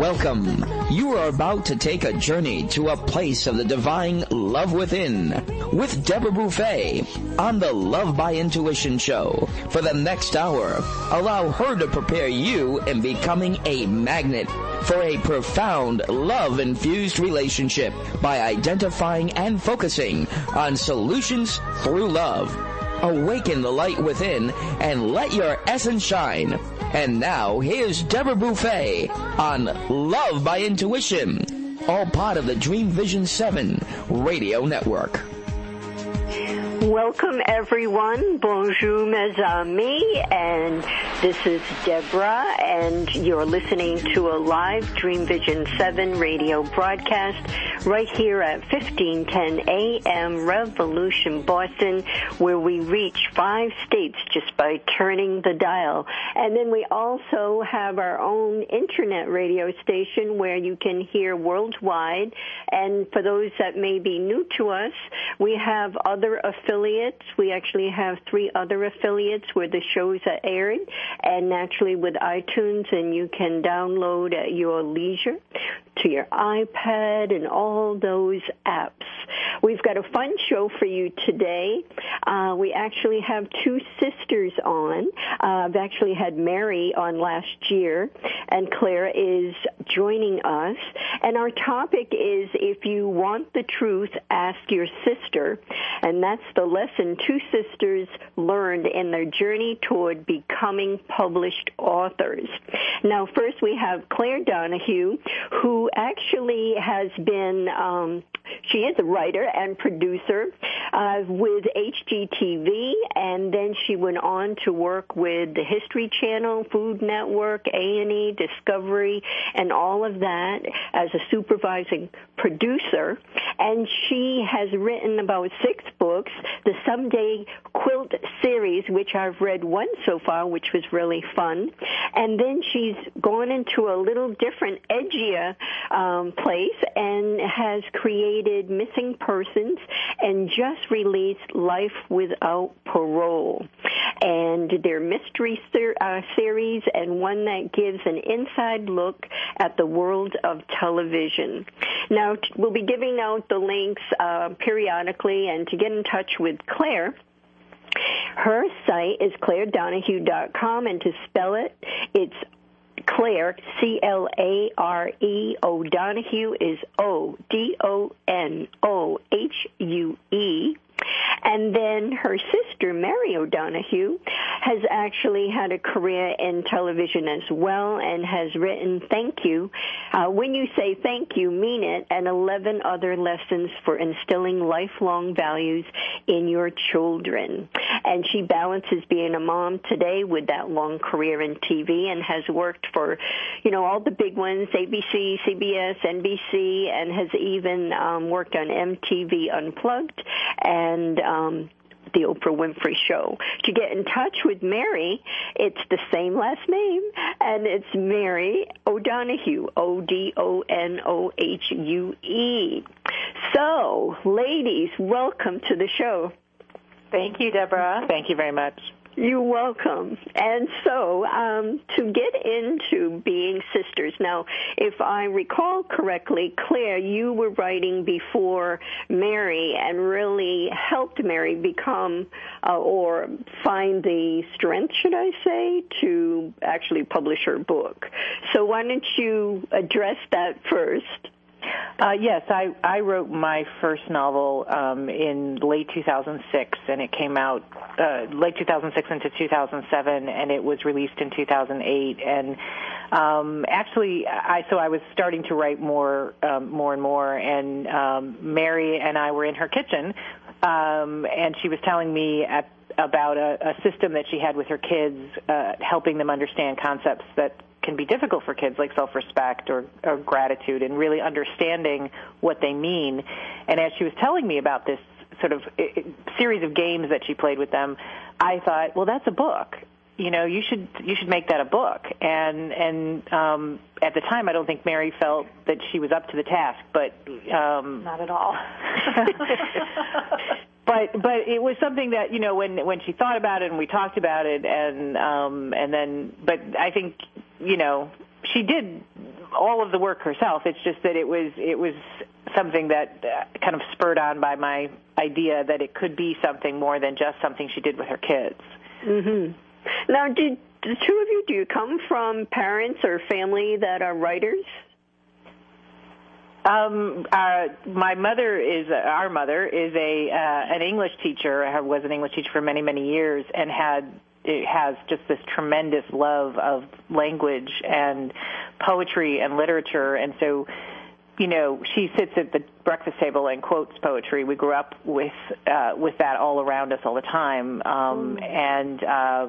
Welcome. You are about to take a journey to a place of the divine love within with Deborah Buffet on the Love by Intuition show. For the next hour, allow her to prepare you in becoming a magnet for a profound love-infused relationship by identifying and focusing on solutions through love. Awaken the light within and let your essence shine. And now, here's Deborah Buffet on Love by Intuition, all part of the Dream Vision 7 radio network. Welcome, everyone. Bonjour, mes amis. And this is Deborah, and you're listening to a live Dream Vision 7 radio broadcast right here at 1510 AM Revolution, Boston, where we reach 5 states just by turning the dial. And then we also have our own internet radio station where you can hear worldwide. And for those that may be new to us, we have other affiliates. We actually have 3 other affiliates where the shows are aired, and naturally with iTunes, and you can download at your leisure to your iPad and all those apps. We've got a fun show for you today. We actually have 2 sisters on. I've actually had Mary on last year, and Claire is joining us. And our topic is, if you want the truth, ask your sister. And that's the lesson 2 sisters learned in their journey toward becoming published authors. Now, first we have Claire Donahue, who actually has been, she is a writer and producer with HGTV, and then she went on to work with the History Channel, Food Network, A&E, Discovery, and all of that as a supervising producer. And she has written about 6 books, the Someday Quilt series, which I've read 1 so far, which was really fun. And then she's gone into a little different, edgier place and has created Missing Persons and just released Life Without Parole. And their mystery series, and one that gives an inside look at the world of television. Now, we'll be giving out the links periodically, and to get in touch with Claire, her site is ClaireDonahue.com, and to spell it, it's Claire, C-L-A-R-E, O'Donohue is O-D-O-N-O-H-U-E. And then her sister, Mary O'Donohue, has actually had a career in television as well and has written Thank You. When you say thank you, mean it, and 11 other lessons for instilling lifelong values in your children. And she balances being a mom today with that long career in TV and has worked for, all the big ones, ABC, CBS, NBC, and has even worked on MTV Unplugged and the Oprah Winfrey Show. To get in touch with Mary, it's the same last name, and it's Mary O'Donohue, O-D-O-N-O-H-U-E. So, ladies, welcome to the show. Thank you, Deborah. Thank you very much. You're welcome. And so, to get into being sisters, now, if I recall correctly, Claire, you were writing before Mary and really helped Mary become or find the strength, should I say, to actually publish her book. So why don't you address that first? Yes, I wrote my first novel in late 2006, and it came out late 2006 into 2007, and it was released in 2008. And actually, I was starting to write more and more, and Mary and I were in her kitchen, and she was telling me about a system that she had with her kids, helping them understand concepts that can be difficult for kids, like self-respect or gratitude, and really understanding what they mean. And as she was telling me about this sort of series of games that she played with them, I thought, well, that's a book. You should make that a book. And at the time, I don't think Mary felt that she was up to the task, but not at all. But it was something that when she thought about it and we talked about it, and then but I think she did all of the work herself. It's just that it was something that kind of spurred on by my idea that it could be something more than just something she did with her kids. Mm-hmm. Now, did the two of you, do you come from parents or family that are writers? My mother is an English teacher. Was an English teacher for many, many years, and has just this tremendous love of language and poetry and literature. And so, you know, she sits at the breakfast table and quotes poetry. We grew up with that all around us all the time. And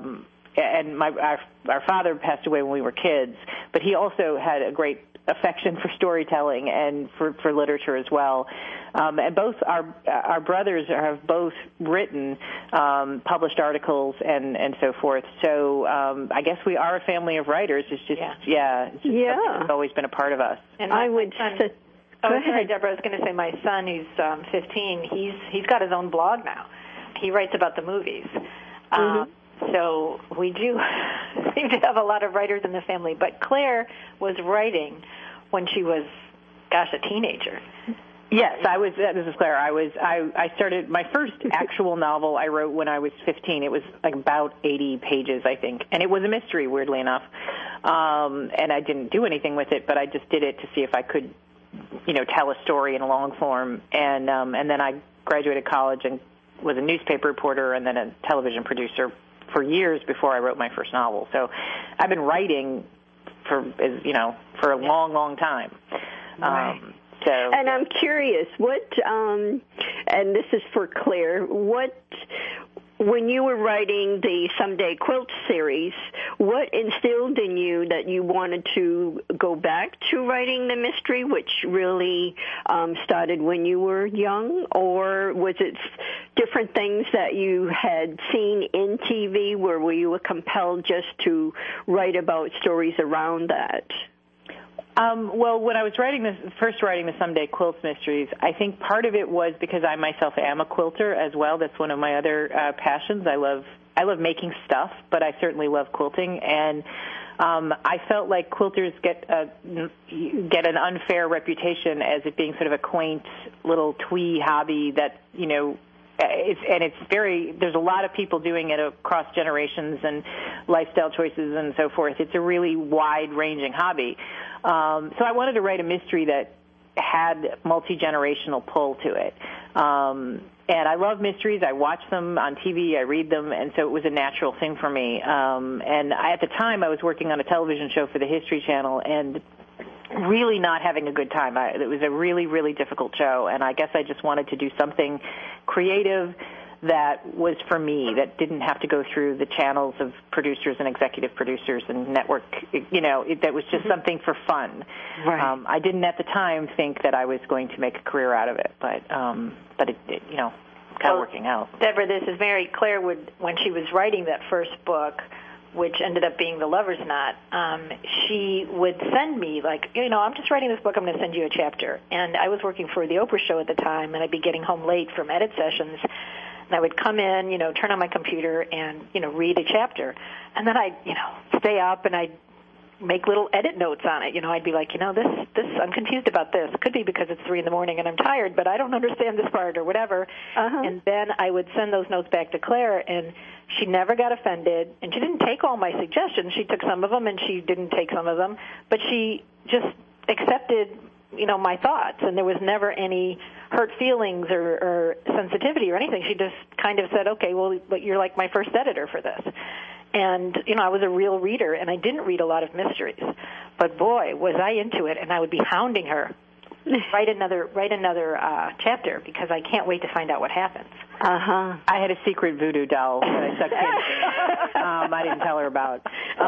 our father passed away when we were kids, but he also had a great affection for storytelling and for literature as well. And both our brothers have both written published articles and so forth. So I guess we are a family of writers. It's just it's always been a part of us. And I would say, go ahead, Deborah. I was going to say my son, who's 15, he's got his own blog now. He writes about the movies. So we do seem to have a lot of writers in the family. But Claire was writing when she was, a teenager. Yes, I was. This is Claire. I started my first actual novel I wrote when I was 15. It was like about 80 pages, I think, and it was a mystery, weirdly enough. And I didn't do anything with it, but I just did it to see if I could, tell a story in a long form. And then I graduated college and was a newspaper reporter and then a television producer for years before I wrote my first novel. So I've been writing for a long, long time. Right. And I'm curious, and this is for Claire, when you were writing the Someday Quilt series, what instilled in you that you wanted to go back to writing the mystery, which really started when you were young? Or was it different things that you had seen in TV, where were you compelled just to write about stories around that? Well, when I was writing the Someday Quilts mysteries, I think part of it was because I myself am a quilter as well. That's one of my other passions. I love making stuff, but I certainly love quilting, and I felt like quilters get an unfair reputation as it being sort of a quaint little twee hobby that there's a lot of people doing it across generations and lifestyle choices and so forth. It's a really wide-ranging hobby. So I wanted to write a mystery that had multi-generational pull to it. And I love mysteries. I watch them on TV. I read them, and so it was a natural thing for me. And at the time, I was working on a television show for the History Channel, and really not having a good time. It was a really, really difficult show, and I guess I just wanted to do something creative that was for me, that didn't have to go through the channels of producers and executive producers and network, that was just something for fun. Right. I didn't at the time think that I was going to make a career out of it, but it kind of working out. Deborah, this is Mary. Claire when she was writing that first book, which ended up being The Lover's Knot, she would send me, I'm just writing this book, I'm going to send you a chapter. And I was working for the Oprah show at the time, and I'd be getting home late from edit sessions, and I would come in, turn on my computer and, read a chapter. And then I'd, stay up and I'd make little edit notes on it. I'd be like, this, I'm confused about this. It could be because it's 3 a.m. and I'm tired, but I don't understand this part or whatever. And then I would send those notes back to Claire, and she never got offended, and she didn't take all my suggestions. She took some of them, and she didn't take some of them, but she just accepted, my thoughts, and there was never any hurt feelings or sensitivity or anything. She just kind of said, okay, well, but you're like my first editor for this. And, I was a real reader, and I didn't read a lot of mysteries. But, boy, was I into it, and I would be hounding her, write another chapter, because I can't wait to find out what happens. I had a secret voodoo doll that I sucked into. I didn't tell her about.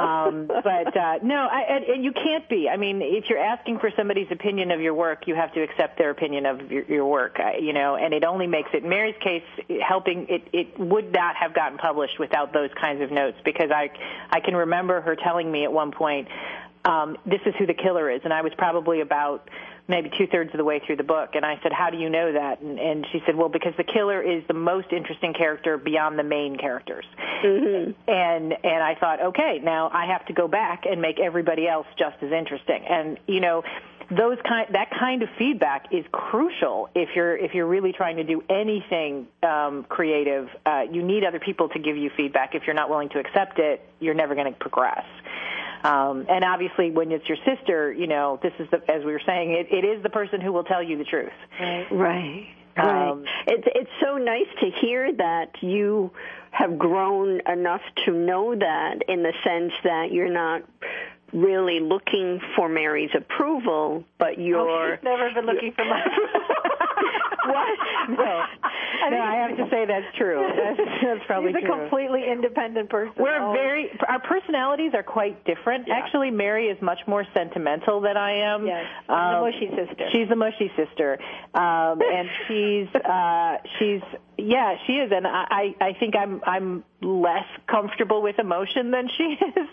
And you can't be. I mean, if you're asking for somebody's opinion of your work, you have to accept their opinion of your work, and it only makes it, in Mary's case, it would not have gotten published without those kinds of notes, because I can remember her telling me at one point, this is who the killer is. And I was probably about maybe 2/3 of the way through the book, and I said, how do you know that? And she said, well, because the killer is the most interesting character beyond the main characters. Mm-hmm. And I thought, okay, now I have to go back and make everybody else just as interesting. And, you know, that kind of feedback is crucial if you're really trying to do anything creative. You need other people to give you feedback. If you're not willing to accept it, you're never going to progress. And obviously, when it's your sister, you know, this is as we were saying, it is the person who will tell you the truth. Right. It's so nice to hear that you have grown enough to know that, in the sense that you're not really looking for Mary's approval, but you're... she's never been looking for my approval. What? No, I have to say that's true. That's probably true. She's a completely independent person. Our personalities are quite different. Yeah. Actually, Mary is much more sentimental than I am. Yes, the mushy sister. She's the mushy sister, and she is, and I think I'm less comfortable with emotion than she is.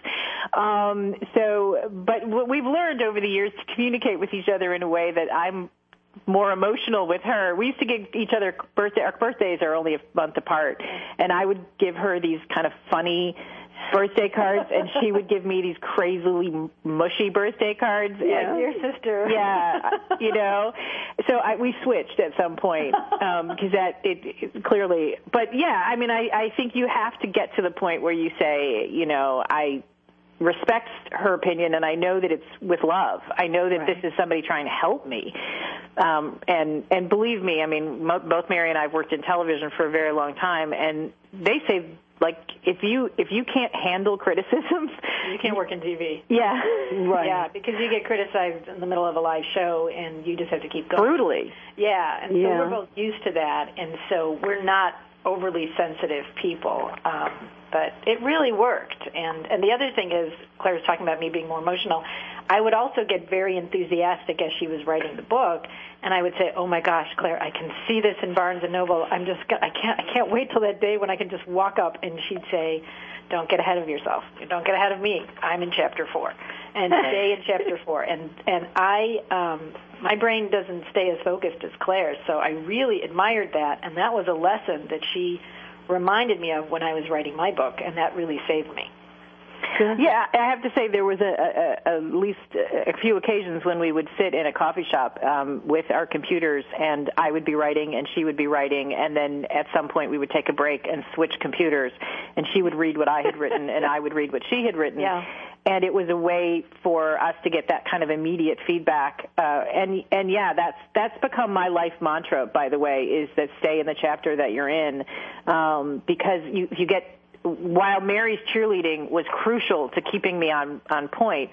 But we've learned over the years to communicate with each other in a way that I'm more emotional with her. We used to give each other our birthdays are only a month apart, and I would give her these kind of funny birthday cards, and she would give me these crazily mushy birthday cards. Yeah, your sister. Yeah, you know. So we switched at some point because it clearly. But yeah, I mean, I think you have to get to the point where you say, you know, I respect her opinion, and I know that it's with love. I know that this is somebody trying to help me. And believe me, I mean, both Mary and I have worked in television for a very long time, and they say, like, if you can't handle criticism, you can't work in TV. Yeah, right. Yeah, because you get criticized in the middle of a live show, and you just have to keep going. Brutally. Yeah, and so we're both used to that, and so we're not overly sensitive people. But it really worked. And the other thing is, Claire was talking about me being more emotional. I would also get very enthusiastic as she was writing the book, and I would say, "Oh my gosh, Claire, I can see this in Barnes and Noble. I can't wait till that day when I can just walk up." And she'd say, "Don't get ahead of yourself. Don't get ahead of me. I'm in chapter 4, and stay in chapter 4." And my brain doesn't stay as focused as Claire's, so I really admired that, and that was a lesson that she reminded me of when I was writing my book, and that really saved me. Yeah, I have to say there was at least a few occasions when we would sit in a coffee shop with our computers, and I would be writing and she would be writing, and then at some point we would take a break and switch computers, and she would read what I had written and I would read what she had written. Yeah. And it was a way for us to get that kind of immediate feedback. And yeah, that's become my life mantra, by the way, is that stay in the chapter that you're in, because you get, while Mary's cheerleading was crucial to keeping me on point,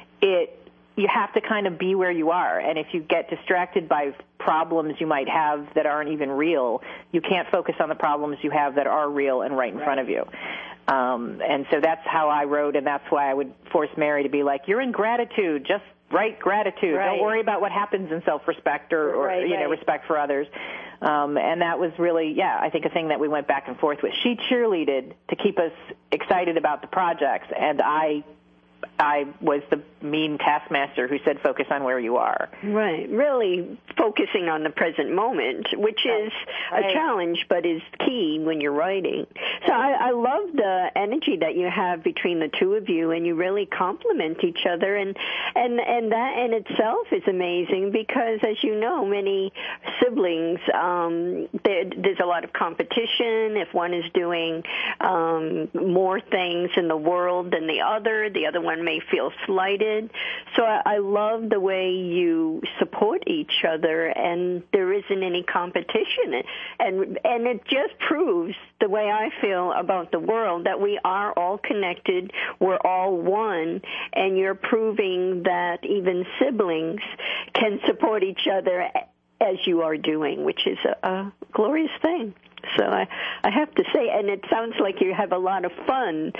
you have to kind of be where you are. And if you get distracted by problems you might have that aren't even real, you can't focus on the problems you have that are real and right in front of you. And so that's how I wrote, and that's why I would force Mary to be like, you're in gratitude, just write gratitude. Right. Don't worry about what happens in self-respect or respect for others. And that was really, I think a thing that we went back and forth with. She cheerleaded to keep us excited about the projects, and I was the mean taskmaster who said focus on where you are. Right. Really focusing on the present moment, which is a challenge but is key when you're writing. So I love the energy that you have between the two of you, and you really complement each other, and that in itself is amazing because, as you know, many siblings, there's a lot of competition. If one is doing more things in the world than the other one may feel slighted. So I love the way you support each other, and there isn't any competition. And it just proves the way I feel about the world, that we are all connected, we're all one, and you're proving that even siblings can support each other as you are doing, which is a glorious thing. So I have to say, and it sounds like you have a lot of fun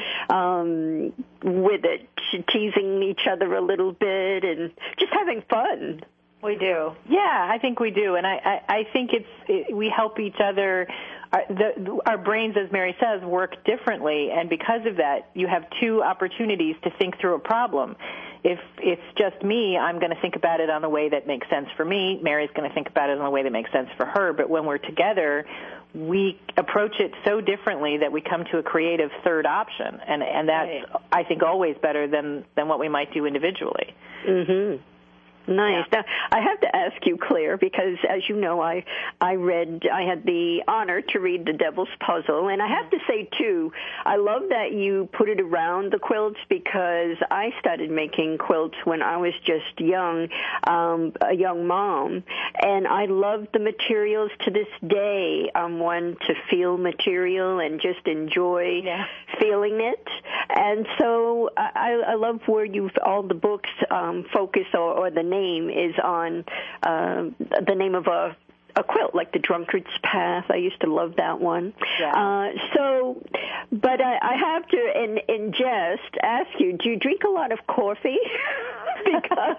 with it, teasing each other a little bit and just having fun. We do. Yeah, I think we do. And I think we help each other. Our brains, as Mary says, work differently, and because of that, you have two opportunities to think through a problem. if it's just me, I'm going to think about it on a way that makes sense for me. Mary's going to think about it in a way that makes sense for her. But when we're together, we approach it so differently that we come to a creative third option, and that's, right, I think, always better than what we might do individually. Mm-hmm. Nice. Yeah. Now, I have to ask you, Claire, because as you know, I had the honor to read The Devil's Puzzle, and I have to say, too, I love that you put it around the quilts, because I started making quilts when I was just young, a young mom, and I love the materials to this day. I'm one to feel material and just enjoy feeling it, and so I love where all the books focus, or the name is on the name of a quilt, like The Drunkard's Path. I used to love that one. Yeah. But I have to, in jest, ask you, do you drink a lot of coffee? Because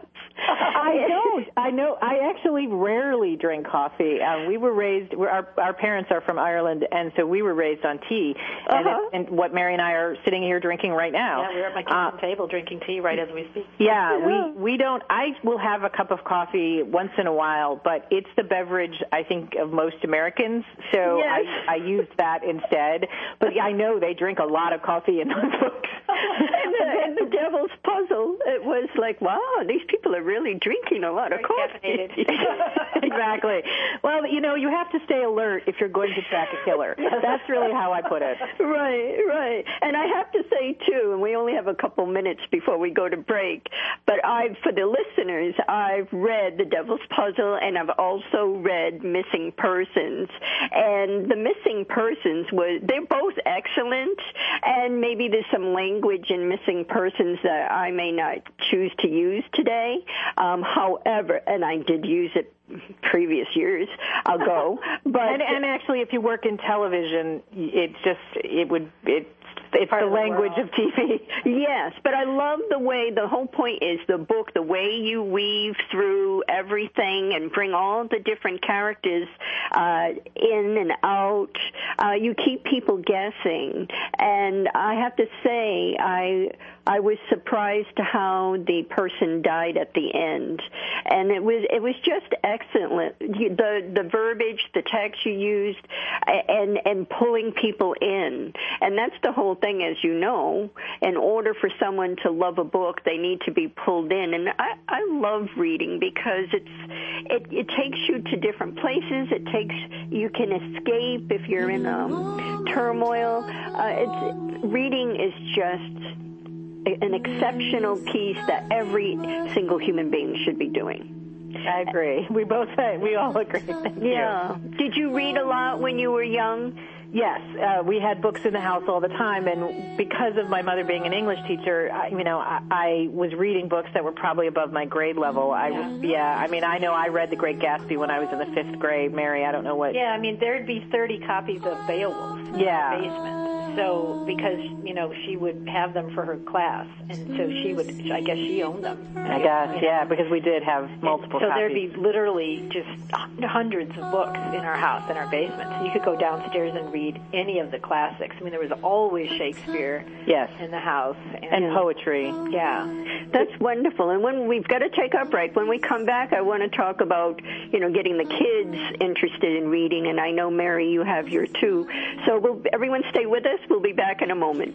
I don't. I actually rarely drink coffee. We were raised, our parents are from Ireland, and so we were raised on tea. And what Mary and I are sitting here drinking right now. Yeah, we're at my kitchen table drinking tea right as we speak. Yeah, we don't. I will have a cup of coffee once in a while, but it's the beverage, I think, of most Americans, so yes. I used that instead. But I know they drink a lot of coffee in those books. And the Devil's Puzzle, it was like, wow, these people are really drinking a lot of coffee. Exactly. Well, you have to stay alert if you're going to track a killer. That's really how I put it. Right. And I have to say, too, and we only have a couple minutes before we go to break, but for the listeners, I've read The Devil's Puzzle, and I've also read Missing Persons. And the Missing Persons, they're both excellent, and maybe there's some language in Missing Persons that I may not choose to use today. However, and I did use it previous years ago, but and actually, if you work in television, it's the language of TV. Yes, but I love the whole point is the book, the way you weave through everything and bring all the different characters in and out. You keep people guessing, and I have to say, I was surprised how the person died at the end, and it was just excellent. The verbiage, the text you used, and pulling people in, and that's the whole thing, as you know. In order for someone to love a book, they need to be pulled in, and I love reading because it takes you to different places. You can escape if you're in turmoil. All, is just an exceptional piece that every single human being should be doing. I agree. We all agree. Thank you. Did you read a lot when you were young? Yes, we had books in the house all the time, and because of my mother being an English teacher, I was reading books that were probably above my grade level. I know I read The Great Gatsby when I was in the 5th grade. Mary, I don't know what. Yeah, there'd be 30 copies of Beowulf in the basement. So, because, she would have them for her class, and so I guess she owned them. Because we did have multiple copies. So there'd be literally just hundreds of books in our house, in our basement. So you could go downstairs and read any of the classics. There was always Shakespeare in the house. And poetry. Yeah. That's wonderful. And when we've got to take our break, when we come back, I want to talk about, getting the kids interested in reading, and I know, Mary, you have your too. So everyone stay with us. We'll be back in a moment.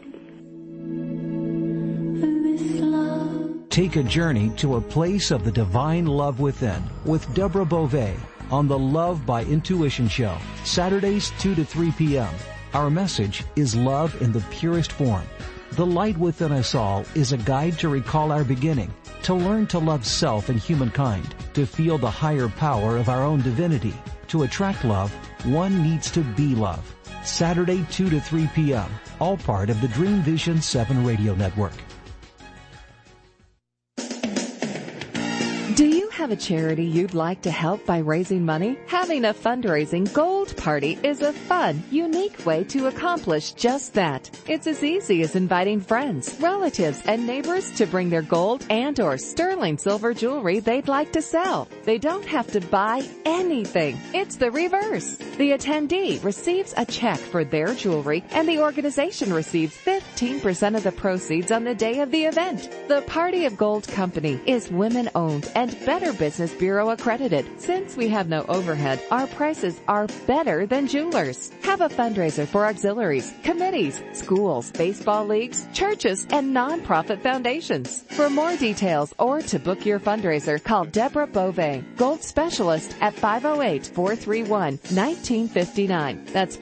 Take a journey to a place of the divine love within with Deborah Beauvais on the Love by Intuition Show, Saturdays 2 to 3 p.m. Our message is love in the purest form. The light within us all is a guide to recall our beginning, to learn to love self and humankind, to feel the higher power of our own divinity. To attract love, one needs to be love. Saturday 2 to 3 p.m., all part of the Dream Vision 7 radio network. Do you have a charity you'd like to help by raising money? Having a fundraising gold party is a fun, unique way to accomplish just that. It's as easy as inviting friends, relatives, and neighbors to bring their gold and or sterling silver jewelry they'd like to sell. They don't have to buy anything. It's the reverse. The attendee receives a check for their jewelry and the organization receives 15% of the proceeds on the day of the event. The Party of Gold Company is women-owned and Better Business Bureau accredited. Since we have no overhead, our prices are better than jewelers. Have a fundraiser for auxiliaries, committees, schools, baseball leagues, churches, and nonprofit foundations. For more details or to book your fundraiser, call Deborah Beauvais, Gold Specialist at 508-431-1959. That's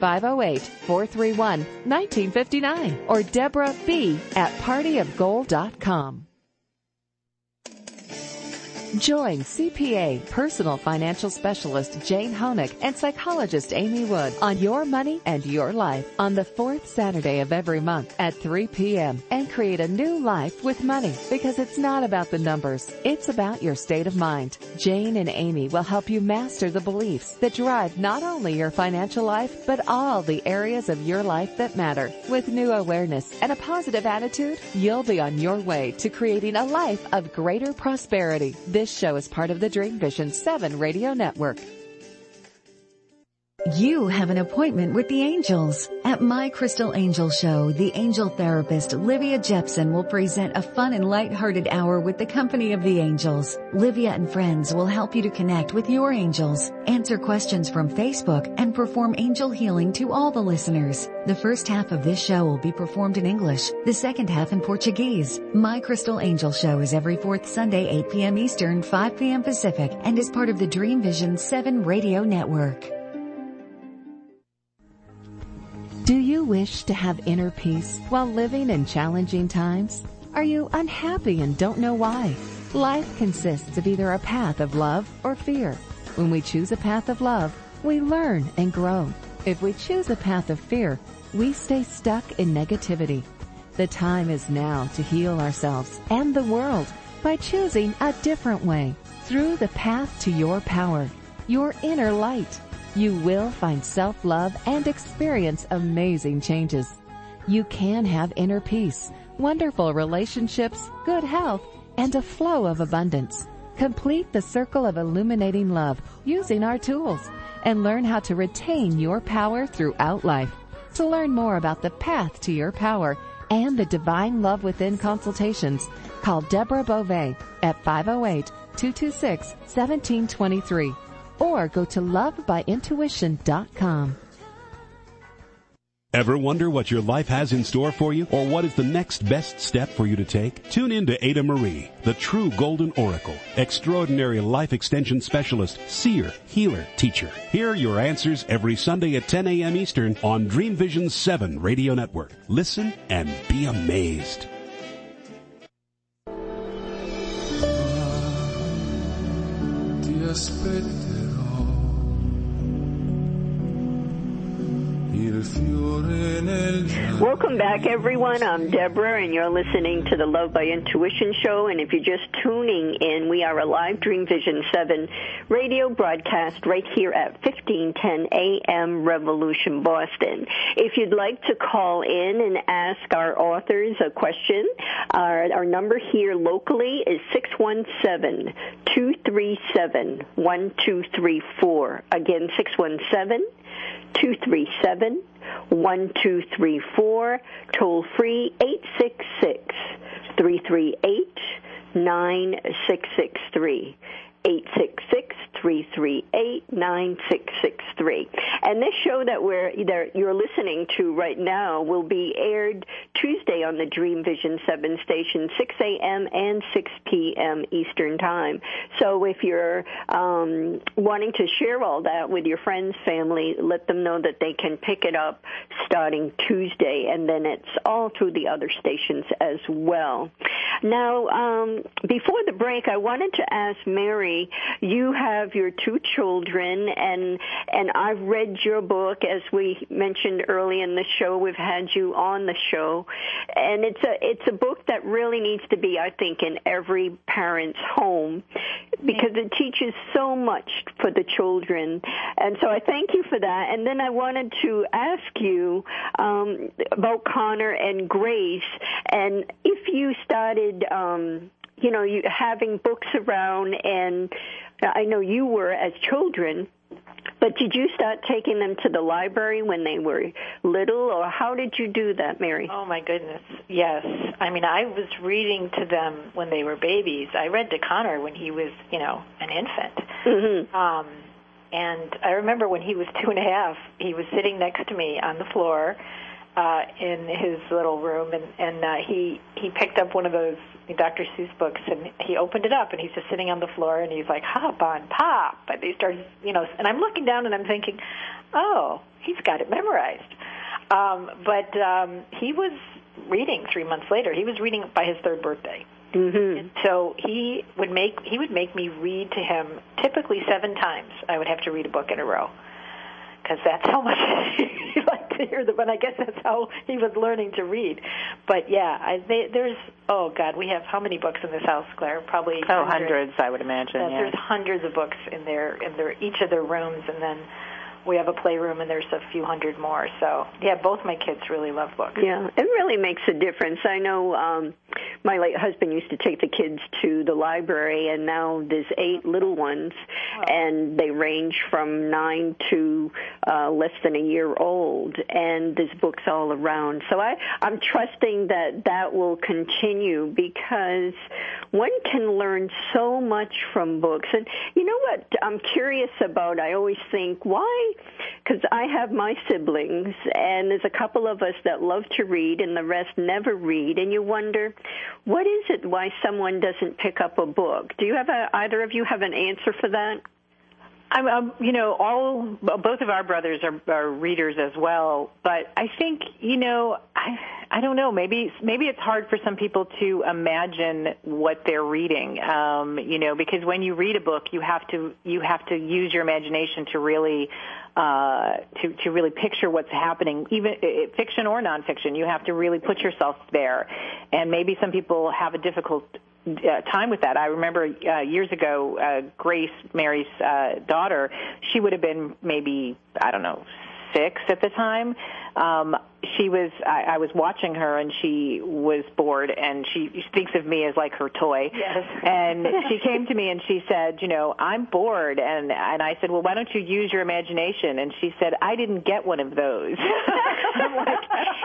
508-431-1959. Or Deborah B. at partyofgold.com. Join CPA, personal financial specialist Jane Hoenick, and psychologist Amy Wood on Your Money and Your Life on the fourth Saturday of every month at 3 p.m. and create a new life with money, because it's not about the numbers. It's about your state of mind. Jane and Amy will help you master the beliefs that drive not only your financial life, but all the areas of your life that matter. With new awareness and a positive attitude, you'll be on your way to creating a life of greater prosperity. This show is part of the Dream Vision 7 radio network. You have an appointment with the angels. At My Crystal Angel Show, the angel therapist Livia Jepson will present a fun and lighthearted hour with the company of the angels. Livia and friends will help you to connect with your angels, answer questions from Facebook, and perform angel healing to all the listeners. The first half of this show will be performed in English, the second half in Portuguese. My Crystal Angel Show is every fourth Sunday, 8 p.m. Eastern, 5 p.m. Pacific, and is part of the Dream Vision 7 radio network. Do you wish to have inner peace while living in challenging times? Are you unhappy and don't know why? Life consists of either a path of love or fear. When we choose a path of love, we learn and grow. If we choose a path of fear, we stay stuck in negativity. The time is now to heal ourselves and the world by choosing a different way. Through the path to your power, your inner light, you will find self-love and experience amazing changes. You can have inner peace, wonderful relationships, good health, and a flow of abundance. Complete the circle of illuminating love using our tools and learn how to retain your power throughout life. To learn more about the path to your power and the Divine Love Within consultations, call Deborah Beauvais at 508-226-1723. Or go to lovebyintuition.com. Ever wonder what your life has in store for you, or what is the next best step for you to take? Tune in to Ada Marie, the true golden oracle, extraordinary life extension specialist, seer, healer, teacher. Hear your answers every Sunday at 10 a.m. Eastern on Dream Vision 7 radio network. Listen and be amazed. Welcome back, everyone. I'm Deborah, and you're listening to the Love by Intuition show. And if you're just tuning in, we are a live Dream Vision 7 radio broadcast right here at 1510 AM Revolution, Boston. If you'd like to call in and ask our authors a question, our number here locally is 617-237-1234. Again, 617-237-1234, toll free 866-338-9663. 866-338-9663. And this show that you're listening to right now will be aired Tuesday on the Dream Vision 7 station, 6 a.m. and 6 p.m. Eastern Time. So if you're wanting to share all that with your friends, family, let them know that they can pick it up starting Tuesday, and then it's all through the other stations as well. Now, before the break, I wanted to ask Mary Mary, you have your 2 children, and I've read your book. As we mentioned early in the show, we've had you on the show, and it's a book that really needs to be, I think, in every parent's home, because it teaches so much for the children. And so I thank you for that. And then I wanted to ask you about Connor and Grace, and if you started, you having books around, and I know you were as children, but did you start taking them to the library when they were little, or how did you do that, Mary? Oh, my goodness, yes. I mean, I was reading to them when they were babies. I read to Connor when he was, an infant. Mm-hmm. And I remember when he was 2.5, he was sitting next to me on the floor in his little room, and he picked up one of those Dr. Seuss books, and he opened it up, and he's just sitting on the floor, and he's like, hop on pop, and he started, and I'm looking down, and I'm thinking, oh, he's got it memorized. But he was reading 3 months later. He was reading by his 3rd birthday. Mm-hmm. And so he would make me read to him typically 7 times. I would have to read a book in a row, because that's how much he liked to hear them. And I guess that's how he was learning to read. But yeah, we have how many books in this house, Claire? Probably hundreds, I would imagine. Yeah. There's hundreds of books in each of their rooms, and then we have a playroom, and there's a few hundred more. So, yeah, both my kids really love books. Yeah, it really makes a difference. I know my late husband used to take the kids to the library, and now there's 8 little ones, and they range from 9 to less than a year old, and there's books all around. So I'm trusting that will continue, because one can learn so much from books. And you know what I'm curious about? I always think, why? Because I have my siblings, and there's a couple of us that love to read, and the rest never read, and you wonder, what is it why someone doesn't pick up a book? Do you have either of you have an answer for that? Both of our brothers are readers as well, but I think, I don't know, maybe it's hard for some people to imagine what they're reading, because when you read a book, you have to use your imagination to really to really picture what's happening, even fiction or nonfiction. You have to really put yourself there, and maybe some people have a difficult time with that. I remember years ago, Grace, Mary's daughter, she would have been maybe, 6 at the time. I was watching her, and she was bored, and she thinks of me as like her toy. Yes. And she came to me and she said, I'm bored. And I said, well, why don't you use your imagination? And she said, I didn't get one of those. I'm like,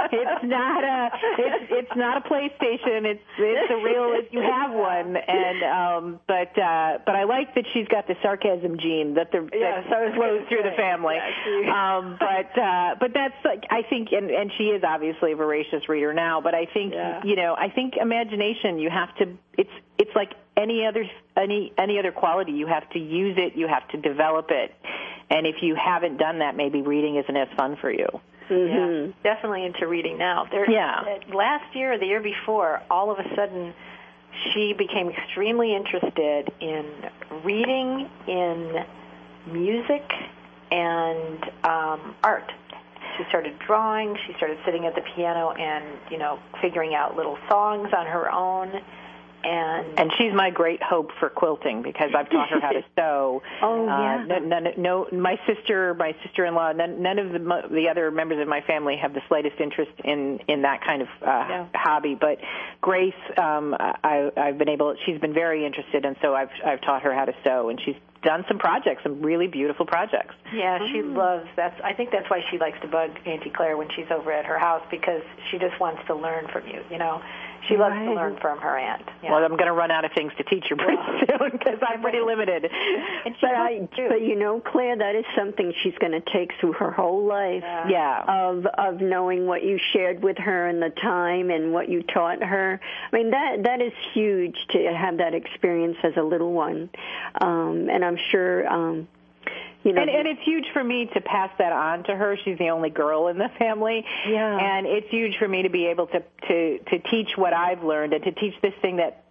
it's not a PlayStation. It's a real, you have one. And, but I like that she's got the sarcasm gene that flows through the family. But that's like, I think, and she is obviously a voracious reader now, but I think, I think imagination, you have to, it's like any other quality. You have to use it, you have to develop it. And if you haven't done that, maybe reading isn't as fun for you. Mm-hmm. Yeah, definitely into reading now. Last year or the year before, all of a sudden, she became extremely interested in reading, in music, and art. She started drawing. She started sitting at the piano and, figuring out little songs on her own. And she's my great hope for quilting, because I've taught her how to sew. Oh, yeah. My sister-in-law, none of the other members of my family have the slightest interest in that kind of hobby. But Grace, she's been very interested, and so I've taught her how to sew, and she's done some projects, some really beautiful projects. Yeah, she loves that. I think that's why she likes to bug Auntie Claire when she's over at her house, because she just wants to learn from you, She loves to learn from her aunt. Yeah. Well, I'm going to run out of things to teach her pretty soon, because I'm pretty limited. But Claire, that is something she's going to take through her whole life. Yeah. Of knowing what you shared with her and the time and what you taught her. I mean, that is huge to have that experience as a little one. And I'm sure, and it's huge for me to pass that on to her. She's the only girl in the family. Yeah. And it's huge for me to be able to teach what I've learned, and to teach this thing that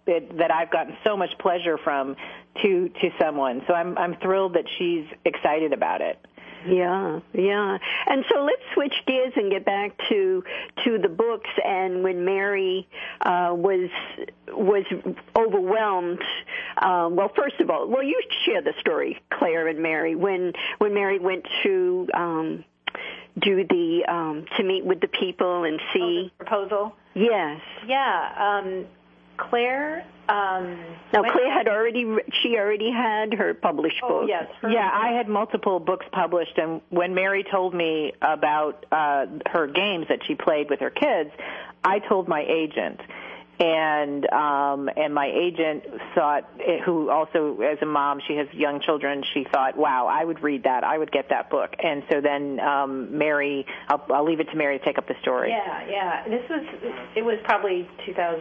that I've gotten so much pleasure from to someone. So I'm thrilled that she's excited about it. Yeah. And so let's switch gears and get back to the books. And when Mary was overwhelmed, well, first of all, you share the story, Claire and Mary, when Mary went to do the to meet with the people and see the proposal. Yes. Yeah. Claire. Now, Claire had already had her published book. Oh, yes. Yeah, I had multiple books published, and when Mary told me about her games that she played with her kids, I told my agent. And my agent thought, who also, as a mom, she has young children, she thought, wow, I would read that. I would get that book. And so then Mary, I'll leave it to Mary to take up the story. Yeah. It was probably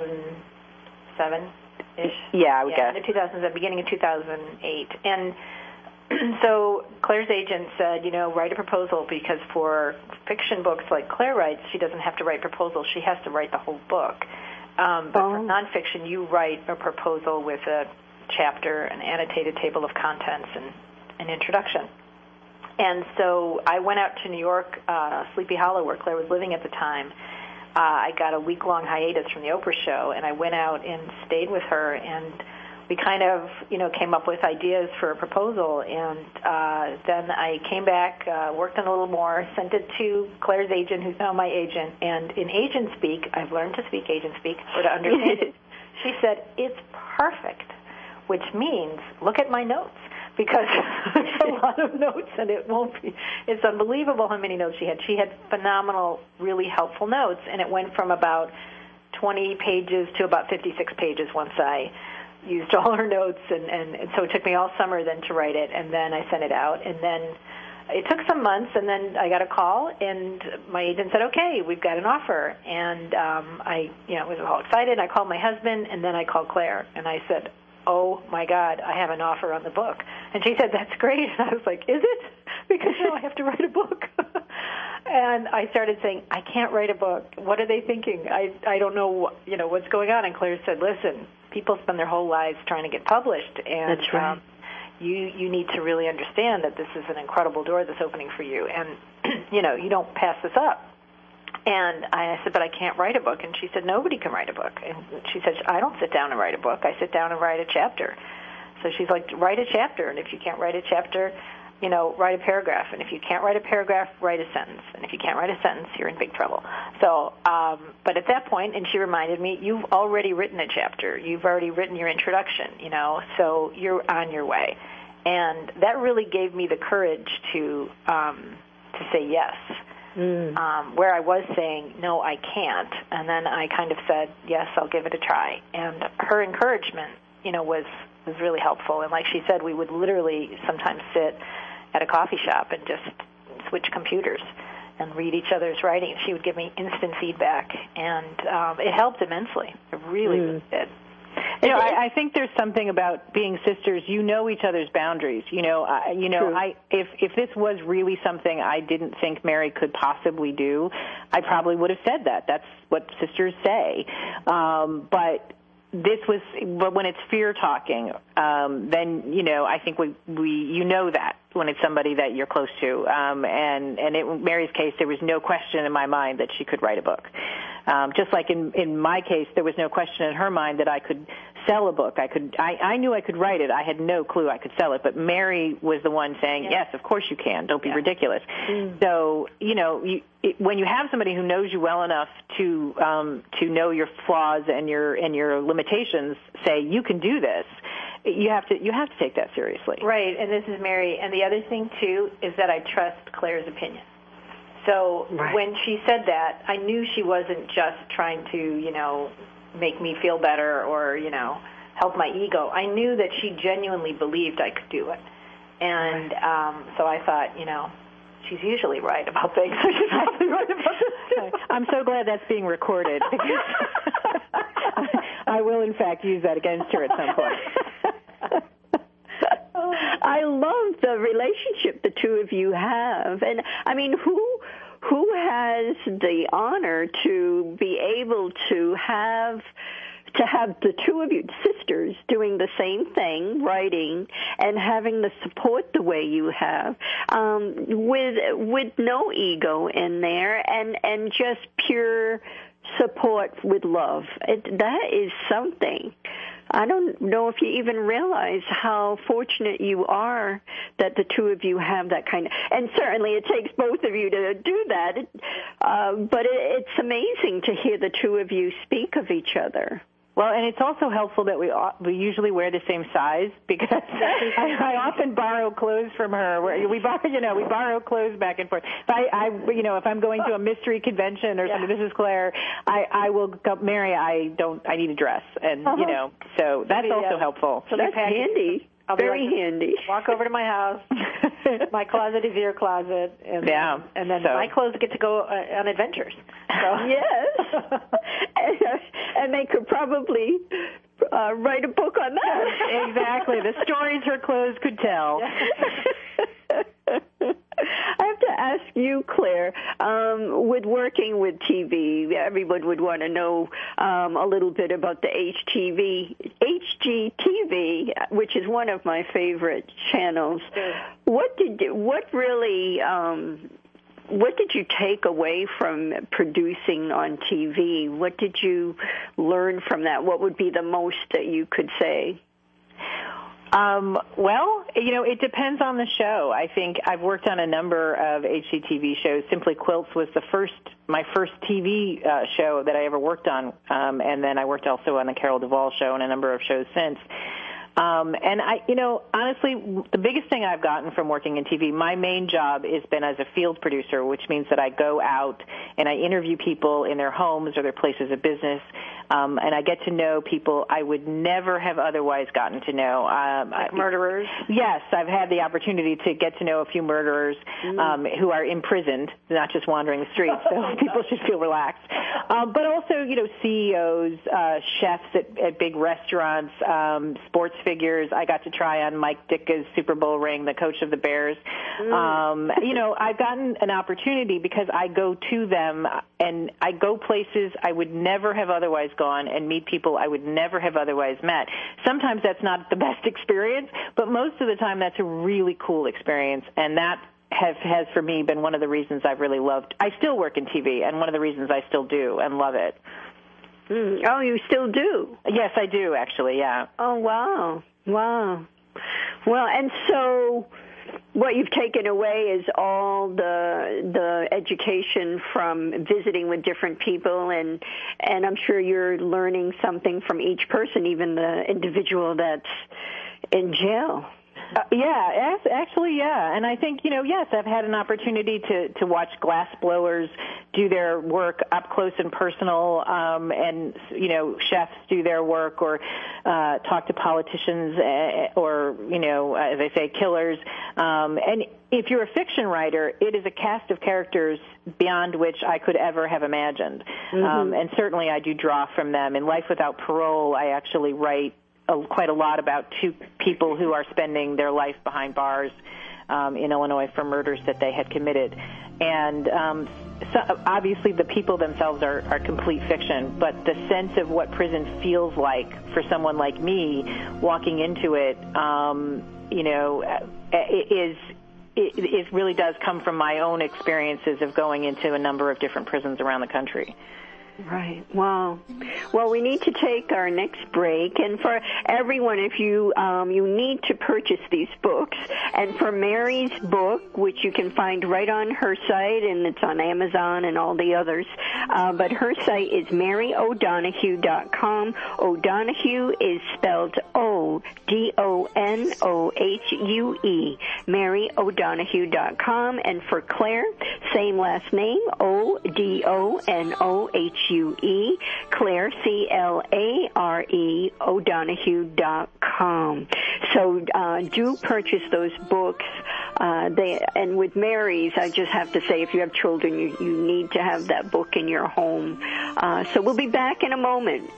2007-ish. Yeah, I would guess. 2007, beginning of 2008. And so Claire's agent said, write a proposal, because for fiction books like Claire writes, she doesn't have to write proposals. She has to write the whole book. But for nonfiction, you write a proposal with a chapter, an annotated table of contents, and an introduction. And so I went out to New York, Sleepy Hollow, where Claire was living at the time. I got a week-long hiatus from the Oprah show, and I went out and stayed with her, and we kind of, came up with ideas for a proposal. And then I came back, worked on a little more, sent it to Claire's agent, who's now my agent. And in agent speak, I've learned to speak agent speak, or to understand it. She said, it's perfect, which means look at my notes, because there's a lot of notes, and it's unbelievable how many notes she had. She had phenomenal, really helpful notes, and it went from about 20 pages to about 56 pages once I used all her notes, and so it took me all summer then to write it, and then I sent it out, and then it took some months, and then I got a call, and my agent said, okay, we've got an offer, and I was all excited. I called my husband, and then I called Claire, and I said, oh my God, I have an offer on the book. And she said, that's great. And I was like, is it? Because now I have to write a book. And I started saying, I can't write a book. What are they thinking? I don't know, what's going on. And Claire said, listen, people spend their whole lives trying to get published. And that's right. You need to really understand that this is an incredible door that's opening for you. And, you don't pass this up. And I said, but I can't write a book. And she said, nobody can write a book. And she said, I don't sit down and write a book. I sit down and write a chapter. So she's like, write a chapter. And if you can't write a chapter, write a paragraph. And if you can't write a paragraph, write a sentence. And if you can't write a sentence, you're in big trouble. So, but at that point, and she reminded me, you've already written a chapter. You've already written your introduction, so you're on your way. And that really gave me the courage to say yes. Where I was saying, no, I can't. And then I kind of said, yes, I'll give it a try. And her encouragement, was really helpful. And like she said, we would literally sometimes sit at a coffee shop and just switch computers and read each other's writing. She would give me instant feedback, and it helped immensely. It really did. I think there's something about being sisters. You know each other's boundaries. If this was really something I didn't think Mary could possibly do, I probably would have said that. That's what sisters say. But when it's fear talking, then I think we that when it's somebody that you're close to. And in Mary's case, there was no question in my mind that she could write a book. Just like in my case, there was no question in her mind that I could sell a book. I knew I could write it. I had no clue I could sell it. But Mary was the one saying, yes, of course you can. Don't be ridiculous. So, when you have somebody who knows you well enough to know your flaws and your limitations, say you can do this, you have to take that seriously. Right, and this is Mary. And the other thing too is that I trust Claire's opinion. So when she said that, I knew she wasn't just trying to, make me feel better or, help my ego. I knew that she genuinely believed I could do it. And so I thought, she's usually right about things, so she's probably right about this too. I'm so glad that's being recorded, because I will, in fact, use that against her at some point. I love the relationship the two of you have. And, I mean, who has the honor to be able to to have the two of you sisters doing the same thing, writing, and having the support the way you have, with no ego in there, and just pure support with love. That is something. I don't know if you even realize how fortunate you are that the two of you have that kind of, and certainly it takes both of you to do that, but it's amazing to hear the two of you speak of each other. Well, and it's also helpful that we usually wear the same size, because I often borrow clothes from her. We borrow clothes back and forth. If I'm going to a mystery convention or something, this is Claire, I will go, Mary, I need a dress, and so that's also helpful. So that's handy. Very handy. Walk over to my house. My closet is your closet, and then my clothes get to go on adventures. So. Yes, and they could probably write a book on that. Exactly, the stories her clothes could tell. I have to ask you, Claire, with working with TV, everyone would want to know a little bit about the HGTV, which is one of my favorite channels. What did you take away from producing on TV? What did you learn from that? What would be the most that you could say? Well, it depends on the show. I think I've worked on a number of HGTV shows. Simply Quilts was my first TV show that I ever worked on, and then I worked also on the Carol Duvall show and a number of shows since. And honestly, the biggest thing I've gotten from working in TV, my main job has been as a field producer, which means that I go out and I interview people in their homes or their places of business, and I get to know people I would never have otherwise gotten to know. Like murderers? Yes, I've had the opportunity to get to know a few murderers who are imprisoned, not just wandering the streets, so people should feel relaxed. But also, CEOs, chefs at big restaurants, sports figures. I got to try on Mike Ditka's Super Bowl ring, the coach of the Bears. I've gotten an opportunity because I go to them and I go places I would never have otherwise gone and meet people I would never have otherwise met. Sometimes that's not the best experience, but most of the time that's a really cool experience, and that has for me been one of the reasons I've really loved. I still work in TV, and one of the reasons I still do and love it. Oh, you still do? Yes, I do, actually, yeah. Oh, wow. Well, and so what you've taken away is all the education from visiting with different people, and I'm sure you're learning something from each person, even the individual that's in jail. Yeah. And I think, yes, I've had an opportunity to watch glass blowers do their work up close and personal, and, chefs do their work, or talk to politicians, or, as I say, killers. And if you're a fiction writer, it is a cast of characters beyond which I could ever have imagined. And certainly I do draw from them. In Life Without Parole, I actually write quite a lot about two people who are spending their life behind bars in Illinois for murders that they had committed. And so obviously the people themselves are complete fiction, but the sense of what prison feels like for someone like me walking into it, it really does come from my own experiences of going into a number of different prisons around the country. Right. Wow. Well, we need to take our next break, and for everyone, if you need to purchase these books, and for Mary's book, which you can find right on her site, and it's on Amazon and all the others, but her site is MaryO'Donohue.com. O'Donohue is spelled O-D-O-N-O-H-U-E. MaryO'Donohue.com, and for Claire, same last name, O-D-O-N-O-H-U-E. Claire, C-L-A-R-E, O'Donohue.com. So do purchase those books. And with Mary's, I just have to say, if you have children, you need to have that book in your home. So we'll be back in a moment.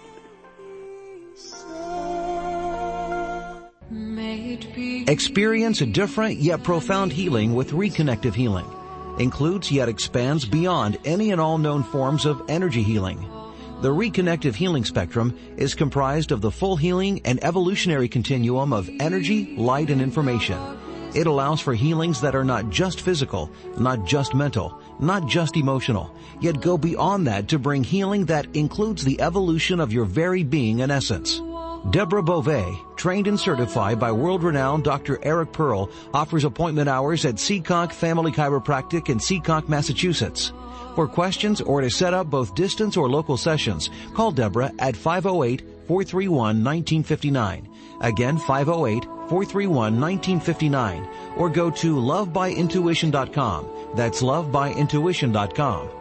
Experience a different yet profound healing with Reconnective Healing. Includes yet expands beyond any and all known forms of energy healing. The Reconnective Healing Spectrum is comprised of the full healing and evolutionary continuum of energy, light, and information. It allows for healings that are not just physical, not just mental, not just emotional, yet go beyond that to bring healing that includes the evolution of your very being and essence. Deborah Beauvais, trained and certified by world-renowned Dr. Eric Pearl, offers appointment hours at Seacock Family Chiropractic in Seacock, Massachusetts. For questions or to set up both distance or local sessions, call Deborah at 508-431-1959. Again, 508-431-1959. Or go to lovebyintuition.com. That's lovebyintuition.com.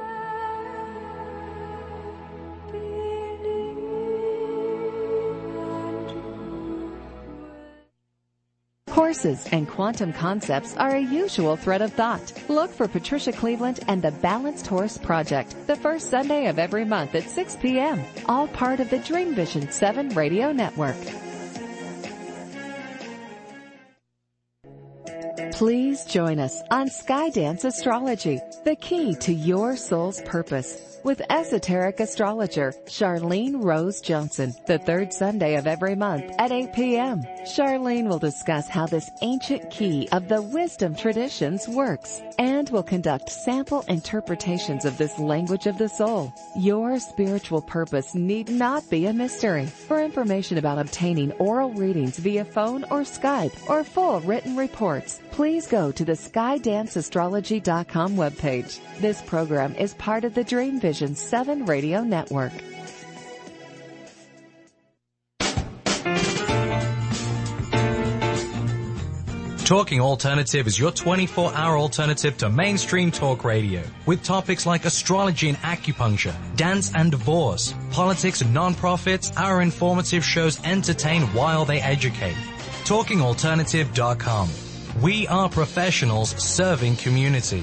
Horses and quantum concepts are a usual thread of thought. Look for Patricia Cleveland and the Balanced Horse Project, the first Sunday of every month at 6 p.m., all part of the Dream Vision 7 radio network. Please join us on Skydance Astrology, the key to your soul's purpose, with esoteric astrologer Charlene Rose Johnson, the third Sunday of every month at 8 p.m. Charlene will discuss how this ancient key of the wisdom traditions works and will conduct sample interpretations of this language of the soul. Your spiritual purpose need not be a mystery. For information about obtaining oral readings via phone or Skype or full written reports, please go to the SkydanceAstrology.com webpage. This program is part of the Dream Vision 7 radio network. Talking Alternative is your 24-hour alternative to mainstream talk radio, with topics like astrology and acupuncture, dance and divorce, politics and non-profits. Our informative shows entertain while they educate. TalkingAlternative.com. We are professionals serving community.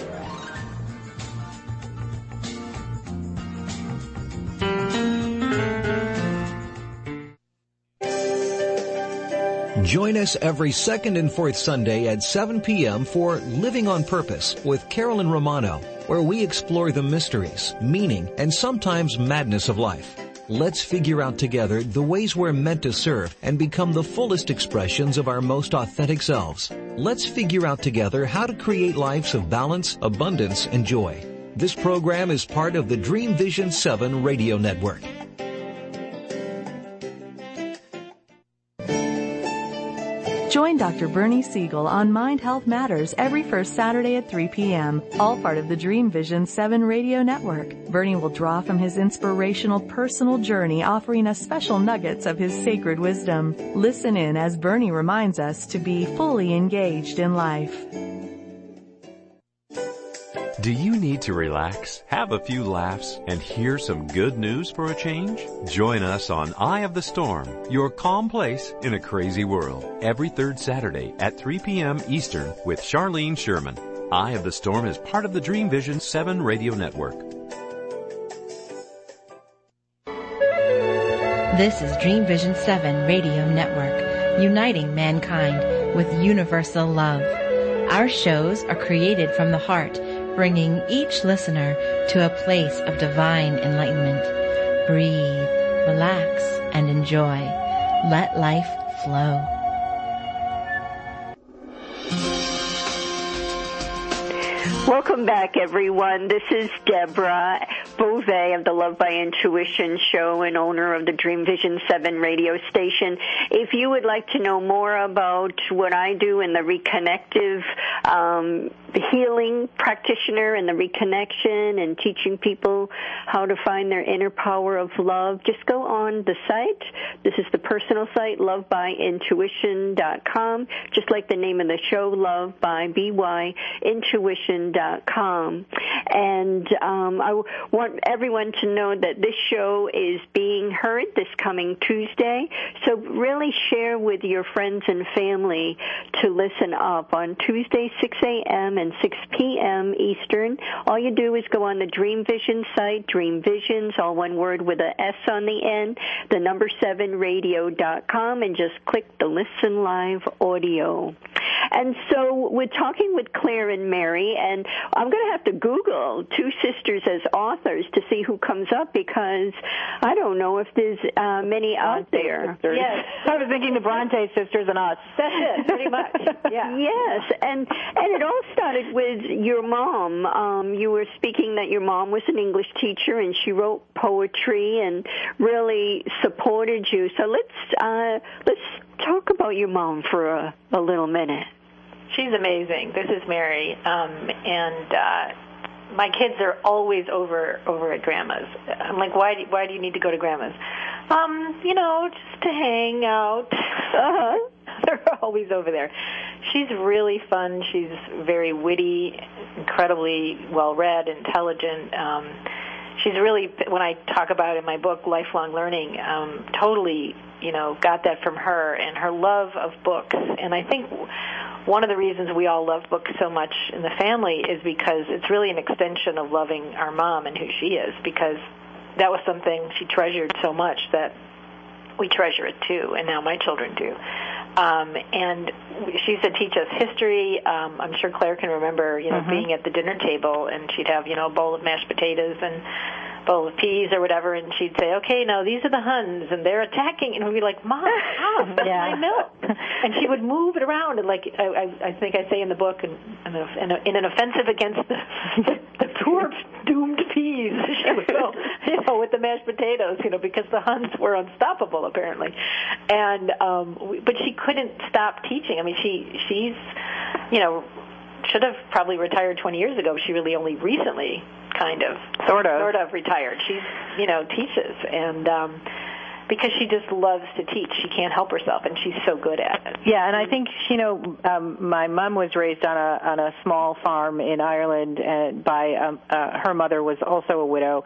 Join us every second and fourth Sunday at 7 p.m. for Living on Purpose with Carolyn Romano, where we explore the mysteries, meaning, and sometimes madness of life. Let's figure out together the ways we're meant to serve and become the fullest expressions of our most authentic selves. Let's figure out together how to create lives of balance, abundance, and joy. This program is part of the Dream Vision 7 radio network. Join Dr. Bernie Siegel on Mind Health Matters every first Saturday at 3 p.m., all part of the Dream Vision 7 radio network. Bernie will draw from his inspirational personal journey, offering us special nuggets of his sacred wisdom. Listen in as Bernie reminds us to be fully engaged in life. Do you need to relax, have a few laughs, and hear some good news for a change? Join us on Eye of the Storm, your calm place in a crazy world, every third Saturday at 3 p.m. Eastern with Charlene Sherman. Eye of the Storm is part of the Dream Vision 7 radio network. This is Dream Vision 7 radio network, uniting mankind with universal love. Our shows are created from the heart, bringing each listener to a place of divine enlightenment. Breathe, relax, and enjoy. Let life flow. Welcome back, everyone. This is Deborah Beauvais of the Love by Intuition show and owner of the Dream Vision 7 radio station. If you would like to know more about what I do in the reconnective healing practitioner and the reconnection and teaching people how to find their inner power of love, just go on the site. This is the personal site, lovebyintuition.com, just like the name of the show, Love by BY Intuition.com. And I want everyone to know that this show is being heard this coming Tuesday, so really share with your friends and family to listen up on Tuesday, 6 a.m. and 6 p.m. Eastern. All you do is go on the Dream Vision site, Dream Visions, all one word with an S on the end, the number 7radio.com, and just click the Listen Live audio. And so we're talking with Claire and Mary, and I'm going to have to Google two sisters as authors listeners to see who comes up, because I don't know if there's many out there. Sisters. Yes, I was thinking the Bronte sisters and us. That's it, pretty much. Yeah. Yes, and it all started with your mom. You were speaking that your mom was an English teacher, and she wrote poetry and really supported you. So let's talk about your mom for a little minute. She's amazing. This is Mary, and my kids are always over at Grandma's. I'm like, why do you need to go to Grandma's? Just to hang out. They're always over there. She's really fun. She's very witty, incredibly well-read, intelligent. She's really, when I talk about in my book, Lifelong Learning, totally, got that from her and her love of books. And I think one of the reasons we all love books so much in the family is because it's really an extension of loving our mom and who she is, because that was something she treasured so much that we treasure it too, and now my children do. And she used to teach us history. I'm sure Claire can remember, being at the dinner table, and she'd have, a bowl of mashed potatoes and a bowl of peas or whatever, and she'd say, okay, now these are the Huns, and they're attacking, and we'd be like, Mom, that's my milk. And she would move it around, and like I think I say in the book, in an offensive against the poor doomed peas, she would go, with the mashed potatoes, because the Huns were unstoppable apparently, and but she couldn't stop teaching. I mean, she's should have probably retired 20 years ago. She really only recently sort of retired. She's teaches, and because she just loves to teach. She can't help herself, and she's so good at it. Yeah, and I think, my mom was raised on a small farm in Ireland, and by her mother was also a widow,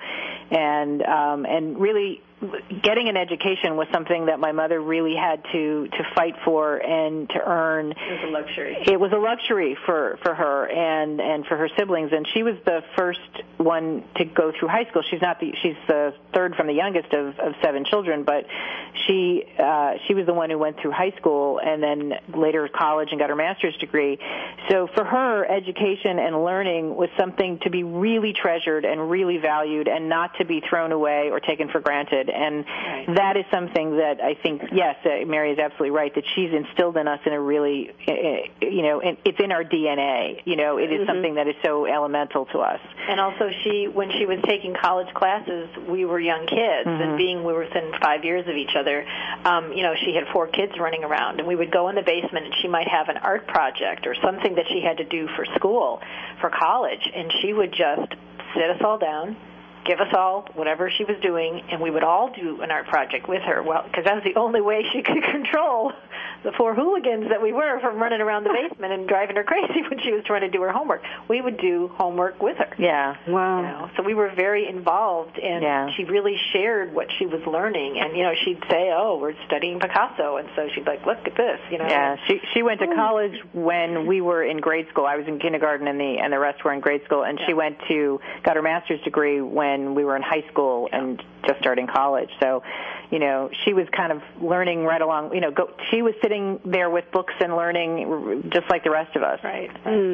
and really getting an education was something that my mother really had to fight for and to earn. It was a luxury. It was a luxury for her and for her siblings, and she was the first one to go through high school. She's the third from the youngest of 7 children, but she was the one who went through high school and then later college and got her master's degree. So for her, education and learning was something to be really treasured and really valued, and not to be thrown away or taken for granted. And that is something that I think, yes, Mary is absolutely right, that she's instilled in us in a really, it's in our DNA. It is something that is so elemental to us. And also when she was taking college classes, we were young kids, and we were within 5 years of each other, she had 4 kids running around, and we would go in the basement, and she might have an art project or something that she had to do for school, for college, and she would just sit us all down, give us all whatever she was doing, and we would all do an art project with her. Well, because that was the only way she could control the 4 hooligans that we were from running around the basement and driving her crazy when she was trying to do her homework. We would do homework with her. Yeah. Wow. So we were very involved, and she really shared what she was learning. And, she'd say, oh, we're studying Picasso. And so she'd be like, look at this, Yeah, she went to college when we were in grade school. I was in kindergarten, and the rest were in grade school. And she got her master's degree when we were in high school and just starting college. So, she was kind of learning right along. She was sitting there with books and learning just like the rest of us. Right.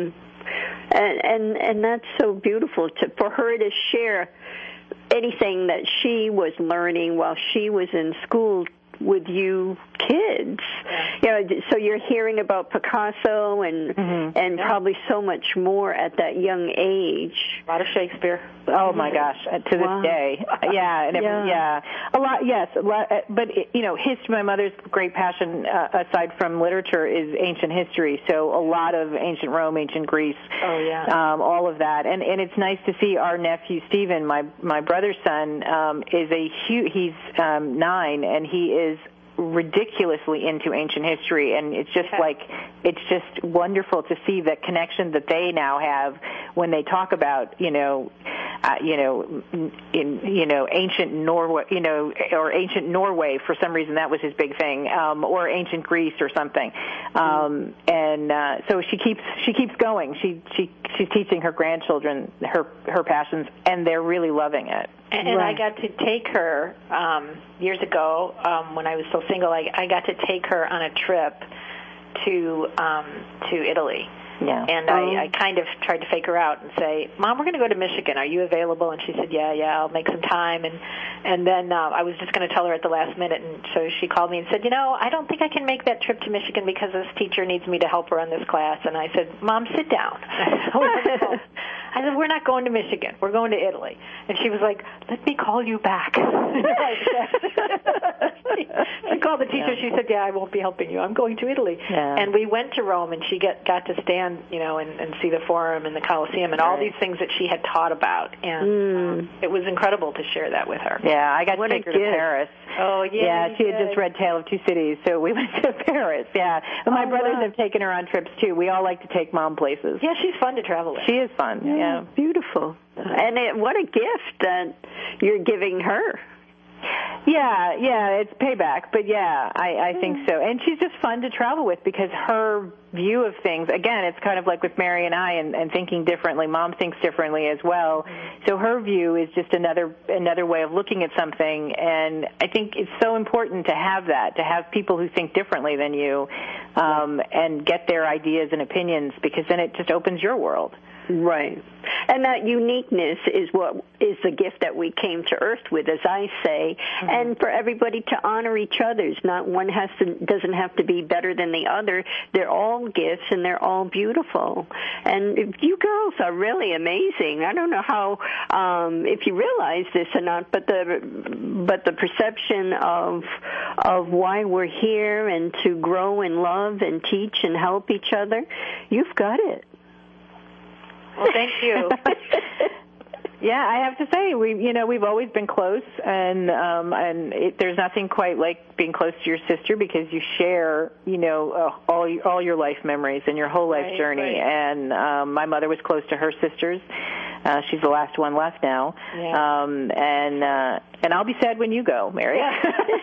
And that's so beautiful for her to share anything that she was learning while she was in school with you kids. So you're hearing about Picasso and probably so much more at that young age. A lot of Shakespeare. Oh my gosh, to this day. A lot, yes. But history, my mother's great passion aside from literature is ancient history. So a lot of ancient Rome, ancient Greece. Oh yeah. All of that. And it's nice to see our nephew Stephen, my brother's son, he's 9, and he is ridiculously into ancient history, and it's just it's just wonderful to see the connection that they now have when they talk about ancient Norway, or ancient Norway. For some reason, that was his big thing, or ancient Greece or something. So she keeps going. She's teaching her grandchildren her passions, and they're really loving it. And I got to take her years ago when I was still single. I got to take her on a trip to Italy, Yeah. And I kind of tried to fake her out and say, Mom, we're going to go to Michigan. Are you available? And she said, yeah, I'll make some time. And then I was just going to tell her at the last minute. And so she called me and said, I don't think I can make that trip to Michigan because this teacher needs me to help her on this class. And I said, Mom, sit down. I said, we're not going to Michigan. We're going to Italy. And she was like, let me call you back. She called the teacher. She said, I won't be helping you. I'm going to Italy. Yeah. And we went to Rome, and she got to stand, and see the Forum and the Colosseum and all these things that she had taught about. And it was incredible to share that with her. Yeah, I got to take her to Paris. Oh, yeah. Yeah, she had just read Tale of Two Cities, so we went to Paris. Yeah. And my brothers have taken her on trips, too. We all like to take Mom places. Yeah, she's fun to travel with. She is fun. Yeah. Beautiful. And what a gift that you're giving her. Yeah, it's payback, but I think so. And she's just fun to travel with because her view of things, again, it's kind of like with Mary and I and thinking differently. Mom thinks differently as well. So her view is just another way of looking at something, and I think it's so important to have that, to have people who think differently than you and get their ideas and opinions, because then it just opens your world. Right. And that uniqueness is what is the gift that we came to Earth with, as I say, and for everybody to honor each other's. Not one doesn't have to be better than the other. They're all gifts, and they're all beautiful. And you girls are really amazing. I don't know how, if you realize this or not, but the perception of why we're here and to grow and love and teach and help each other, you've got it. Well, thank you. Yeah, I have to say we've always been close, and there's nothing quite like being close to your sister because you share all your life memories and your whole life journey. Right. And my mother was close to her sisters. She's the last one left now. Yeah. And I'll be sad when you go, Mary. Yeah.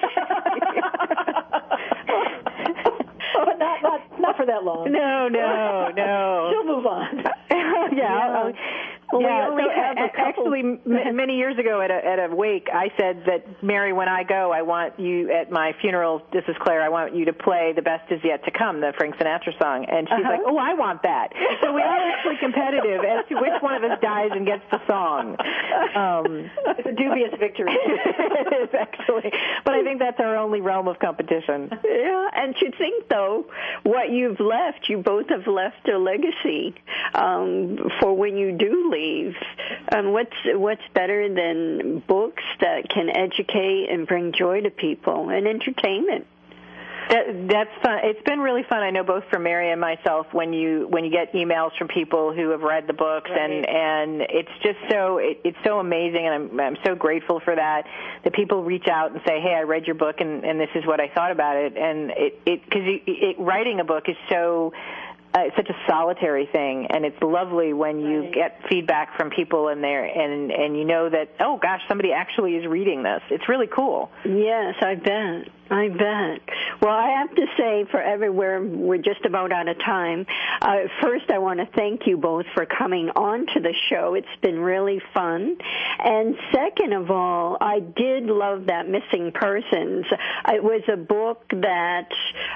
But not for that long. No. She'll move on. Yeah. Well, we only have a couple. Actually, many years ago at a wake, I said that, Mary, when I go, I want you at my funeral, this is Claire, I want you to play The Best Is Yet to Come, the Frank Sinatra song. And she's like, oh, I want that. So we are actually competitive as to which one of us dies and gets the song. It's a dubious victory. It is, actually. But I think that's our only realm of competition. Yeah, and to think, though, what you've left, you both have left a legacy for when you do leave. What's better than books that can educate and bring joy to people and entertainment? That's fun. It's been really fun. I know both for Mary and myself when you get emails from people who have read the books, right. and it's just it's so amazing, and I'm so grateful for that people reach out and say, hey, I read your book and this is what I thought about it, and because writing a book is so. It's such a solitary thing, and it's lovely when you get feedback from people in there, and you know that, oh gosh, somebody actually is reading this. It's really cool. Yes, I bet. Well, I have to say, for everywhere, we're just about out of time. First, I want to thank you both for coming on to the show. It's been really fun. And second of all, I did love that Missing Persons. It was a book that,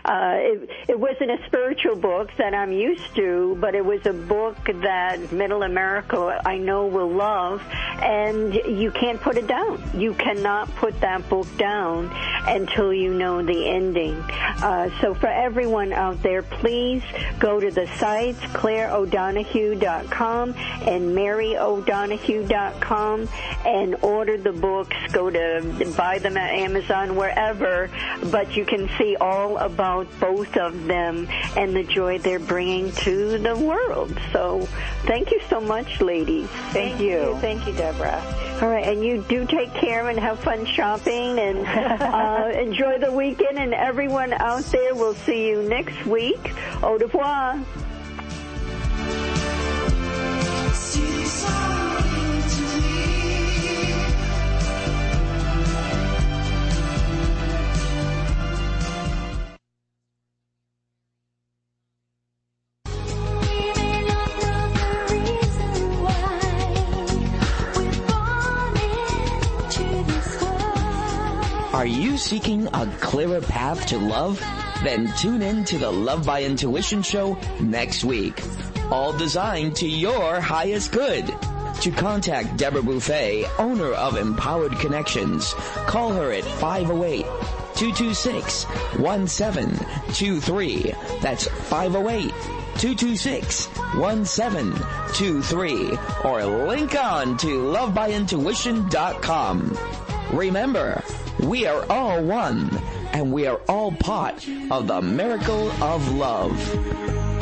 it wasn't a spiritual book that I'm used to, but it was a book that Middle America, I know, will love, and you can't put it down. You cannot put that book down until you know the ending. So for everyone out there, please go to the sites, ClaireO'Donoghue.com and MaryO'Donoghue.com, and order the books. Go to buy them at Amazon, wherever, but you can see all about both of them and the joy they're bringing to the world. So thank you so much, ladies. Thank you. Thank you, Deborah. All right, and you do take care and have fun shopping and enjoy the weekend, and everyone out there, we'll see you next week. Au revoir. Are you seeking a clearer path to love? Then tune in to the Love by Intuition show next week. all designed to your highest good. To contact Deborah Buffet, owner of Empowered Connections, call her at 508-226-1723. That's 508-226-1723. Or link on to lovebyintuition.com. Remember, we are all one, and we are all part of the miracle of love.